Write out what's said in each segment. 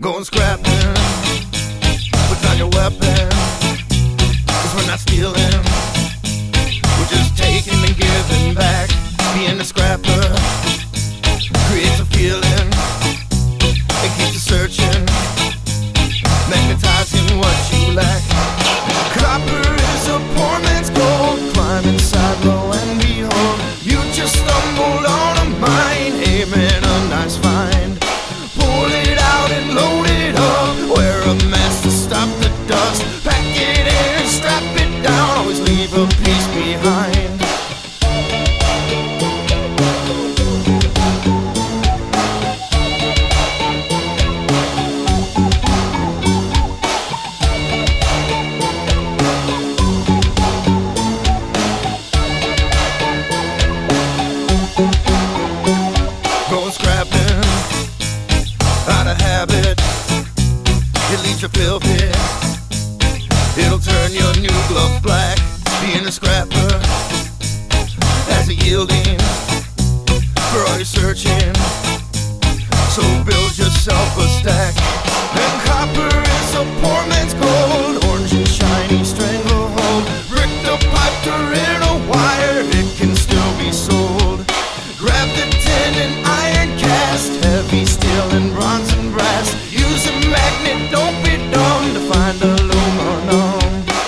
Going scrapping, put down your weapon, 'cause we're not stealing, we're just taking and giving back. Being a scrapper creates a feeling, it keeps you searching, magnetizing what you lack. Copper is a poor man's gold, climb inside, lo and behold, you just stumbled on a mine, aiming a nice find. Pull it out and load it up, wear a mask to stop the dust, pack it in, strap it down, always leave a piece behind. Going scrapping, out of habit, it leaves you filthy, it'll turn your new glove black. Being a scrapper has a yielding for all your searching, so build yourself a stack. And copper is a poor man's gold, orange and shiny stranglehold, bricked up, piped or in a wire, it can still be sold. Grab the tin and iron cast, heavy steel and bronze and brass, use a magnet, don't be dumb, to find aluminum.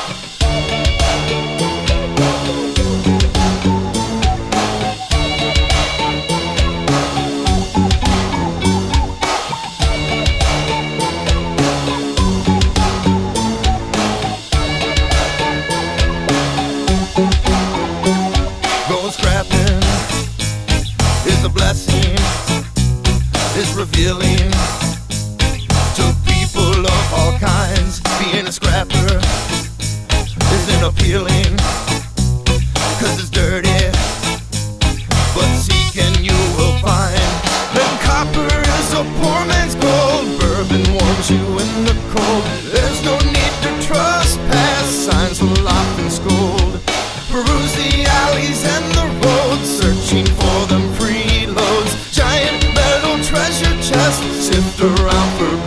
Going scrapping is a blessing, is revealing to people of all kinds. Being a scrapper isn't appealing, 'cause it's dirty, but seek and you will find. Then copper is a poor man's gold, bourbon warms you in the cold, there's no need to trespass, signs will often scold. Peruse the alleys and the roads, searching for them freeloads, giant metal treasure chests, sift around for